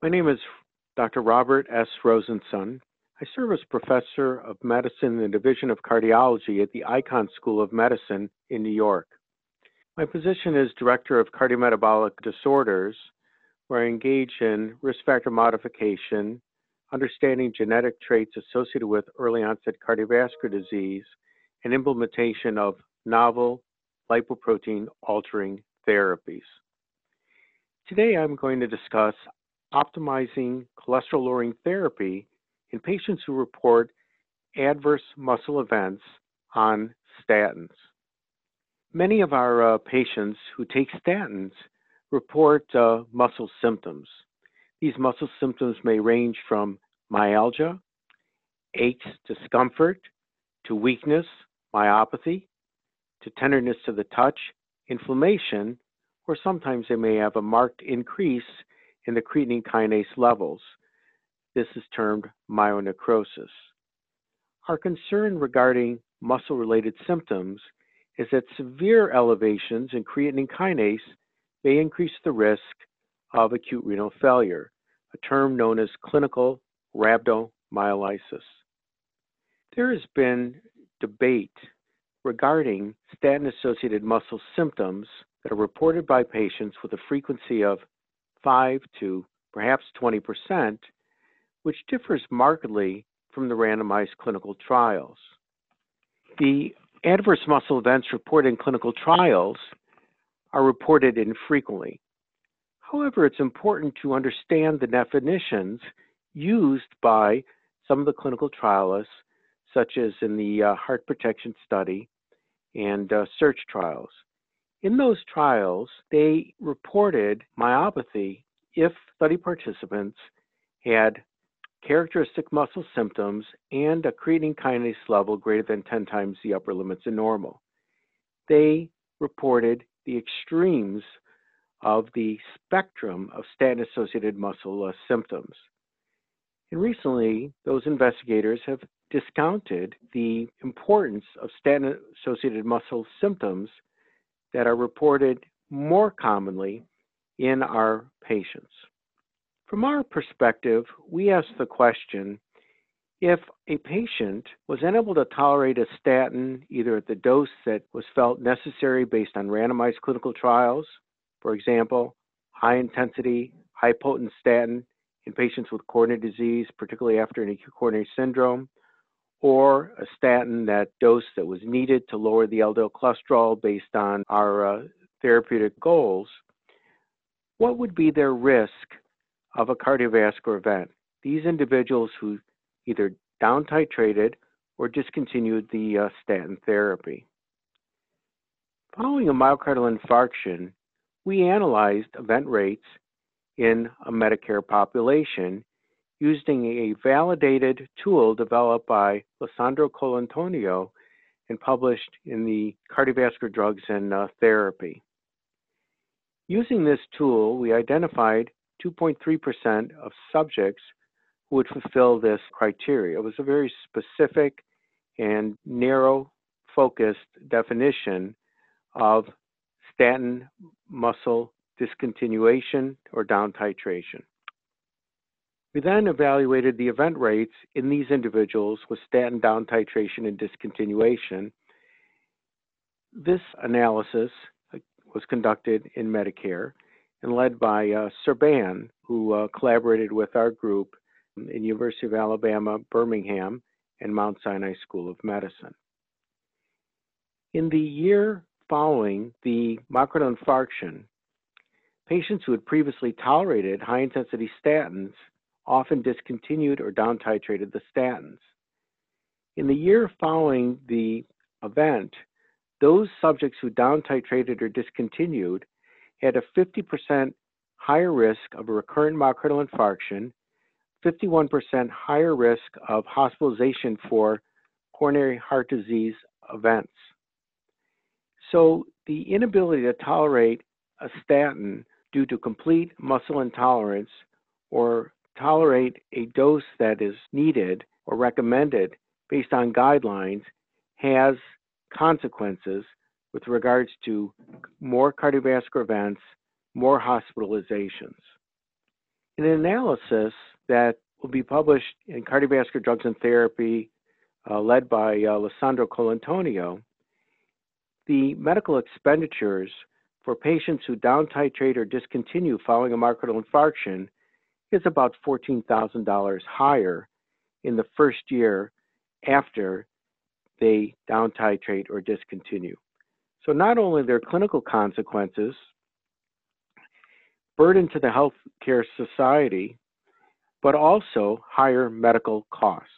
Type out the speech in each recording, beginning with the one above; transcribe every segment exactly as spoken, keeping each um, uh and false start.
My name is Doctor Robert S. Rosenson. I serve as Professor of Medicine in the Division of Cardiology at the Icahn School of Medicine in New York. My position is Director of Cardiometabolic Disorders, where I engage in risk factor modification, understanding genetic traits associated with early onset cardiovascular disease, and implementation of novel lipoprotein altering therapies. Today I'm going to discuss optimizing cholesterol-lowering therapy in patients who report adverse muscle events on statins. Many of our uh, patients who take statins report uh, muscle symptoms. These muscle symptoms may range from myalgia, aches, discomfort, to weakness, myopathy, to tenderness to the touch, inflammation, or sometimes they may have a marked increase in the creatine kinase levels. This is termed myonecrosis. Our concern regarding muscle-related symptoms is that severe elevations in creatine kinase may increase the risk of acute renal failure, a term known as clinical rhabdomyolysis. There has been debate regarding statin-associated muscle symptoms that are reported by patients with a frequency of five to perhaps twenty percent, which differs markedly from the randomized clinical trials. The adverse muscle events reported in clinical trials are reported infrequently. However, it's important to understand the definitions used by some of the clinical trialists, such as in the uh, heart protection study and uh, SEARCH trials. In those trials, they reported myopathy if study participants had characteristic muscle symptoms and a creatine kinase level greater than ten times the upper limits of normal. They reported the extremes of the spectrum of statin-associated muscle uh, symptoms. And recently, those investigators have discounted the importance of statin-associated muscle symptoms that are reported more commonly in our patients. From our perspective, we ask the question, if a patient was unable to tolerate a statin either at the dose that was felt necessary based on randomized clinical trials, for example, high-intensity, high-potent statin in patients with coronary disease, particularly after an acute coronary syndrome, or a statin that dose that was needed to lower the L D L cholesterol based on our uh, therapeutic goals, what would be their risk of a cardiovascular event? These individuals who either down-titrated or discontinued the uh, statin therapy. Following a myocardial infarction, we analyzed event rates in a Medicare population using a validated tool developed by Lisandro Colantonio and published in the Cardiovascular Drugs and uh, Therapy. Using this tool, we identified two point three percent of subjects who would fulfill this criteria. It was a very specific and narrow-focused definition of statin muscle discontinuation or down titration. We then evaluated the event rates in these individuals with statin down titration and discontinuation. This analysis was conducted in Medicare and led by uh, Serban, who uh, collaborated with our group in University of Alabama, Birmingham, and Mount Sinai School of Medicine. In the year following the myocardial infarction, patients who had previously tolerated high-intensity statins often discontinued or down-titrated the statins. In the year following the event, those subjects who down-titrated or discontinued had a fifty percent higher risk of a recurrent myocardial infarction, fifty-one percent higher risk of hospitalization for coronary heart disease events. So the inability to tolerate a statin due to complete muscle intolerance or tolerate a dose that is needed or recommended based on guidelines has consequences with regards to more cardiovascular events, more hospitalizations. In an analysis that will be published in Cardiovascular Drugs and Therapy, uh, led by uh, Alessandro Colantonio, the medical expenditures for patients who down titrate or discontinue following a myocardial infarction is about fourteen thousand dollars higher in the first year after they down titrate or discontinue. So not only their clinical consequences, burden to the healthcare society, but also higher medical costs.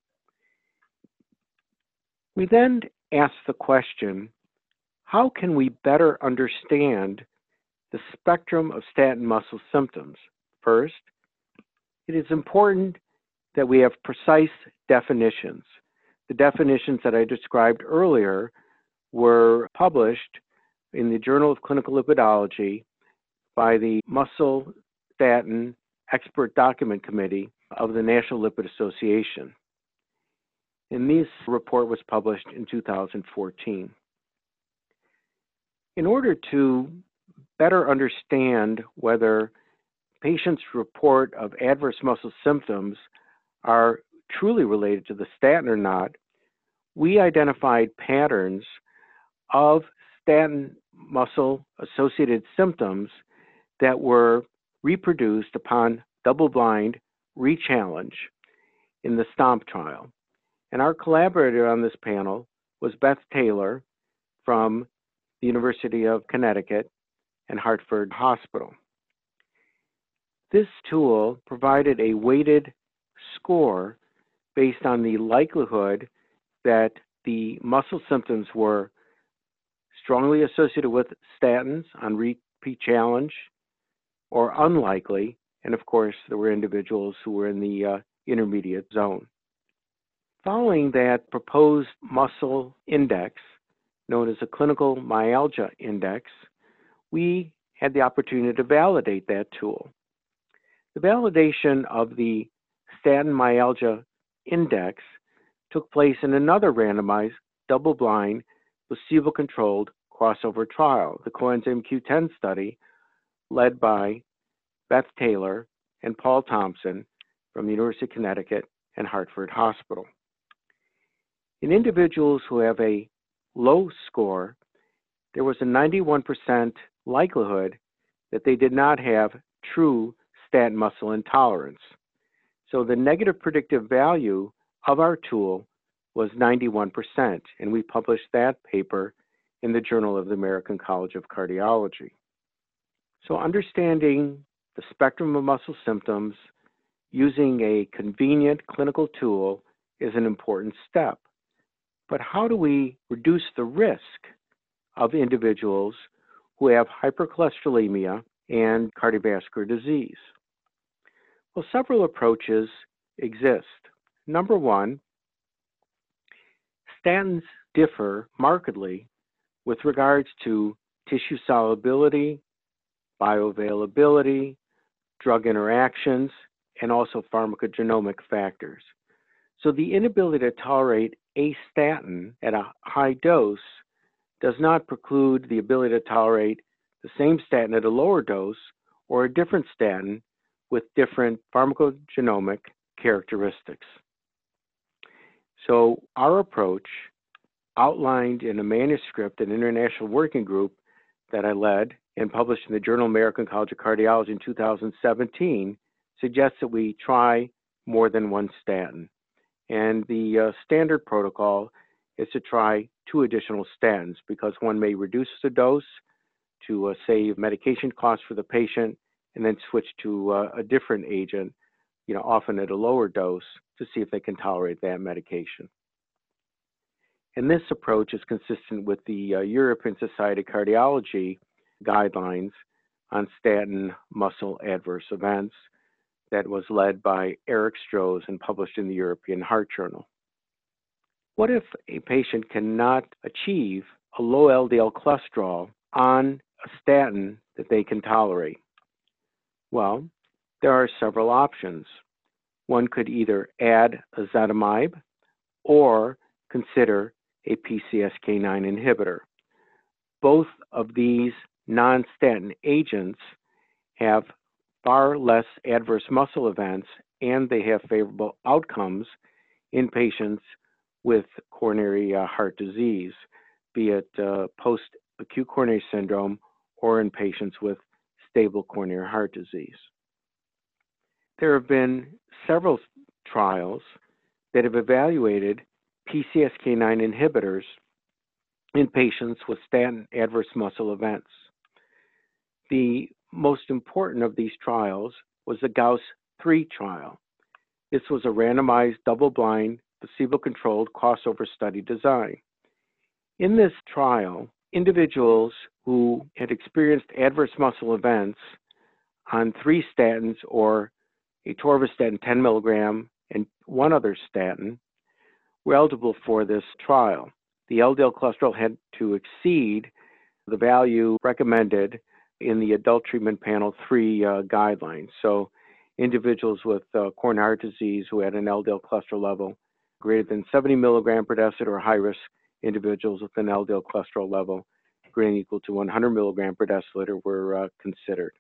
We then ask the question, how can we better understand the spectrum of statin muscle symptoms? First, it is important that we have precise definitions. The definitions that I described earlier were published in the Journal of Clinical Lipidology by the Muscle Statin Expert Document Committee of the National Lipid Association. And this report was published in two thousand fourteen. In order to better understand whether patients' report of adverse muscle symptoms are truly related to the statin or not, we identified patterns of statin muscle-associated symptoms that were reproduced upon double-blind rechallenge in the STOMP trial. And our collaborator on this panel was Beth Taylor from the University of Connecticut and Hartford Hospital. This tool provided a weighted score based on the likelihood that the muscle symptoms were strongly associated with statins on repeat challenge or unlikely, and of course there were individuals who were in the uh, intermediate zone. Following that proposed muscle index, known as a clinical myalgia index, we had the opportunity to validate that tool. The validation of the statin myalgia index took place in another randomized, double-blind, placebo-controlled crossover trial, the coenzyme Q ten study, led by Beth Taylor and Paul Thompson from the University of Connecticut and Hartford Hospital. In individuals who have a low score, there was a ninety-one percent likelihood that they did not have true statin muscle intolerance. So the negative predictive value of our tool was ninety-one percent, and we published that paper in the Journal of the American College of Cardiology. So understanding the spectrum of muscle symptoms using a convenient clinical tool is an important step. But how do we reduce the risk of individuals who have hypercholesterolemia and cardiovascular disease? Well, several approaches exist. Number one, statins differ markedly with regards to tissue solubility, bioavailability, drug interactions, and also pharmacogenomic factors. So the inability to tolerate a statin at a high dose does not preclude the ability to tolerate the same statin at a lower dose or a different statin with different pharmacogenomic characteristics. So our approach, outlined in a manuscript and international working group that I led and published in the Journal of American College of Cardiology in two thousand seventeen, suggests that we try more than one statin. And the uh, standard protocol is to try two additional statins because one may reduce the dose to uh, save medication costs for the patient and then switch to uh, a different agent, you know, often at a lower dose to see if they can tolerate that medication. And this approach is consistent with the uh, European Society of Cardiology guidelines on statin muscle adverse events that was led by Eric Stroes and published in the European Heart Journal. What if a patient cannot achieve a low L D L cholesterol on a statin that they can tolerate? Well, there are several options. One could either add ezetimibe or consider a P C S K nine inhibitor. Both of these non-statin agents have far less adverse muscle events, and they have favorable outcomes in patients with coronary uh, heart disease, be it uh, post-acute coronary syndrome or in patients with stable coronary heart disease. There have been several trials that have evaluated P C S K nine inhibitors in patients with statin adverse muscle events. The most important of these trials was the Gauss three trial. This was a randomized, double-blind, placebo-controlled crossover study design. In this trial, individuals who had experienced adverse muscle events on three statins or atorvastatin ten milligram and one other statin were eligible for this trial. The L D L cholesterol had to exceed the value recommended in the adult treatment panel three uh, guidelines. So individuals with uh, coronary heart disease who had an L D L cholesterol level greater than seventy milligram per deciliter, or high-risk individuals with an L D L cholesterol level greater than or equal to one hundred milligram per deciliter were uh, considered.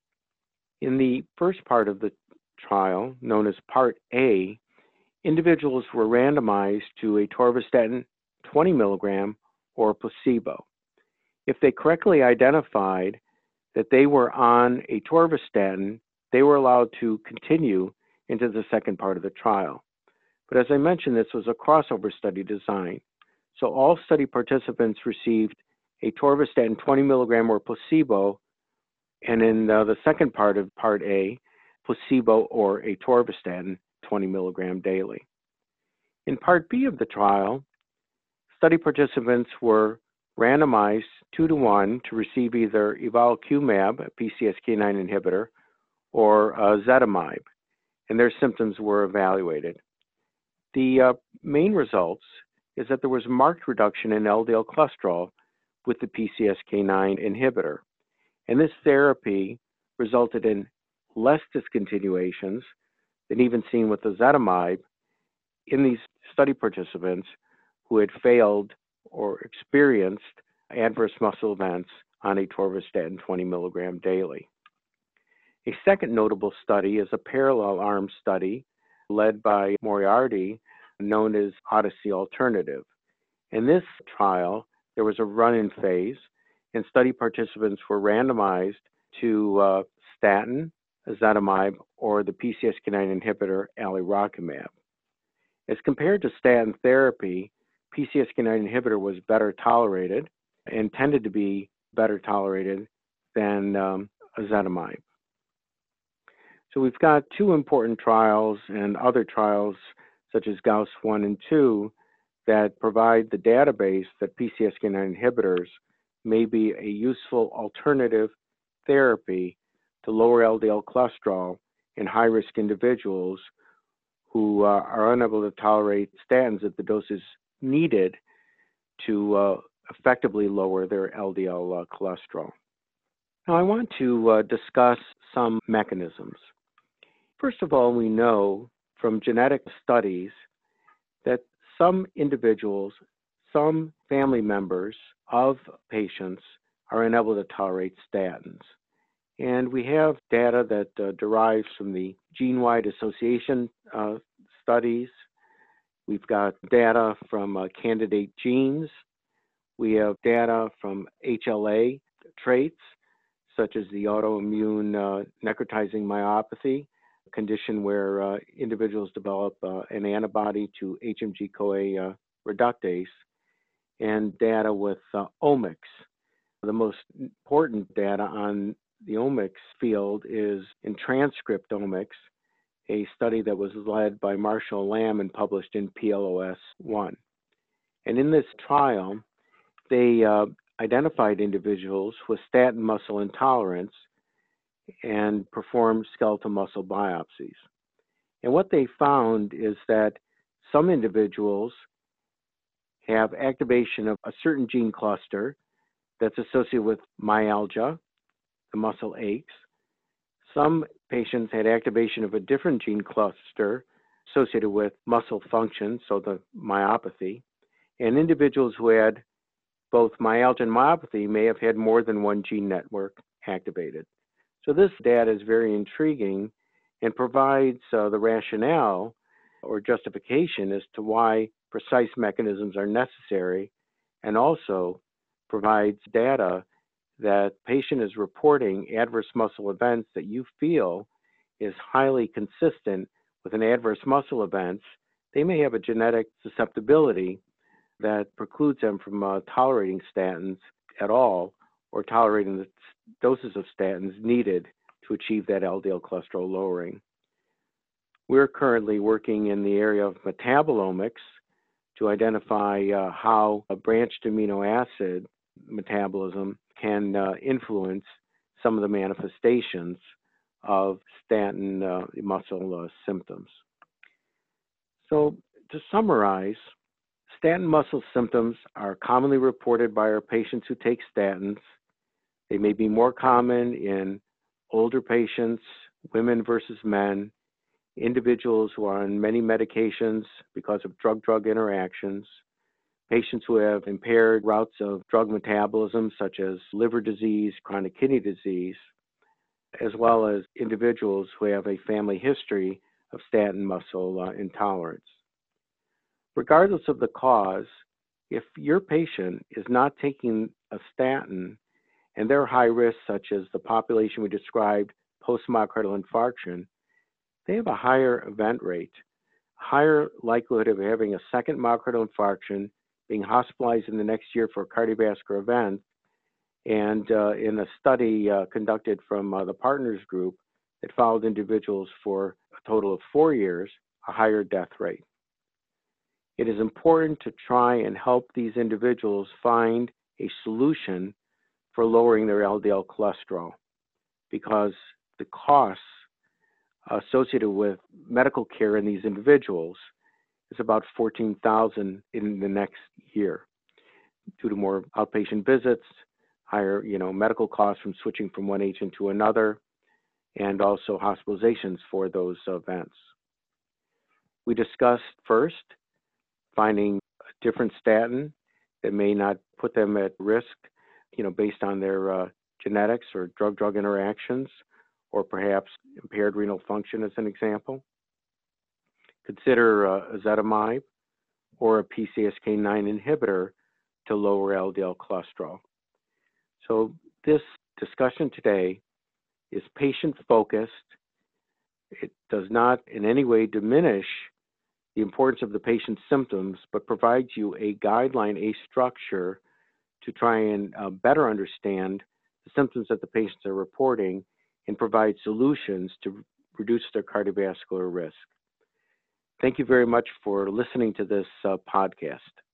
In the first part of the trial, known as Part A, individuals were randomized to atorvastatin twenty milligram or placebo. If they correctly identified that they were on atorvastatin, they were allowed to continue into the second part of the trial. But as I mentioned, this was a crossover study design. So all study participants received atorvastatin twenty milligram or placebo, and in uh, the second part of Part A, placebo or atorvastatin twenty milligram daily. In Part B of the trial, study participants were randomized two to one to receive either evolocumab, a P C S K nine inhibitor, or uh, ezetimibe, and their symptoms were evaluated. The uh, main results is that there was marked reduction in L D L cholesterol with the P C S K nine inhibitor, and this therapy resulted in less discontinuations than even seen with ezetimibe in these study participants who had failed or experienced adverse muscle events on atorvastatin twenty milligram daily. A second notable study is a parallel arm study led by Moriarty, known as Odyssey Alternative. In this trial, there was a run-in phase, and study participants were randomized to uh, statin, ezetimibe, or the P C S K nine inhibitor alirocumab. As compared to statin therapy, P C S K nine inhibitor was better tolerated and tended to be better tolerated than um, ezetimibe. So we've got two important trials and other trials such as Gauss one and two that provide the database that P C S K nine inhibitors may be a useful alternative therapy to lower L D L cholesterol in high-risk individuals who uh, are unable to tolerate statins at the doses needed to uh, effectively lower their L D L uh, cholesterol. Now I want to uh, discuss some mechanisms. First of all, we know from genetic studies that some individuals, some family members of patients are unable to tolerate statins. And we have data that uh, derives from the gene-wide association uh, studies. We've got data from uh, candidate genes. We have data from H L A traits, such as the autoimmune uh, necrotizing myopathy, a condition where uh, individuals develop uh, an antibody to H M G-CoA uh, reductase, and data with uh, omics. The most important data on the omics field is in transcriptomics, a study that was led by Marshall Lamb and published in P L O S one. And in this trial, they uh, identified individuals with statin muscle intolerance and performed skeletal muscle biopsies. And what they found is that some individuals have activation of a certain gene cluster that's associated with myalgia, the muscle aches. Some patients had activation of a different gene cluster associated with muscle function, so the myopathy. And individuals who had both myalgia and myopathy may have had more than one gene network activated. So this data is very intriguing and provides uh, the rationale or justification as to why precise mechanisms are necessary, and also provides data that patient is reporting adverse muscle events that you feel is highly consistent with an adverse muscle events. They may have a genetic susceptibility that precludes them from uh, tolerating statins at all, or tolerating the doses of statins needed to achieve that L D L cholesterol lowering. We're currently working in the area of metabolomics to identify uh, how a branched amino acid metabolism can uh, influence some of the manifestations of statin uh, muscle uh, symptoms. So to summarize, statin muscle symptoms are commonly reported by our patients who take statins. They may be more common in older patients, women versus men, individuals who are on many medications because of drug-drug interactions, patients who have impaired routes of drug metabolism such as liver disease, chronic kidney disease, as well as individuals who have a family history of statin muscle uh, intolerance. Regardless of the cause, if your patient is not taking a statin and they're high risk, such as the population we described post-myocardial infarction, they have a higher event rate, higher likelihood of having a second myocardial infarction, being hospitalized in the next year for a cardiovascular event, and uh, in a study uh, conducted from uh, the Partners Group that followed individuals for a total of four years, a higher death rate. It is important to try and help these individuals find a solution for lowering their L D L cholesterol, because the costs associated with medical care in these individuals is about fourteen thousand dollars in the next year due to more outpatient visits, higher you know, medical costs from switching from one agent to another, and also hospitalizations for those events. We discussed first finding a different statin that may not put them at risk, you know, based on their uh, genetics or drug-drug interactions, or perhaps impaired renal function as an example. Consider uh, ezetimibe or a P C S K nine inhibitor to lower L D L cholesterol. So this discussion today is patient-focused. It does not in any way diminish the importance of the patient's symptoms, but provides you a guideline, a structure to try and uh, better understand the symptoms that the patients are reporting and provide solutions to reduce their cardiovascular risk. Thank you very much for listening to this uh, podcast.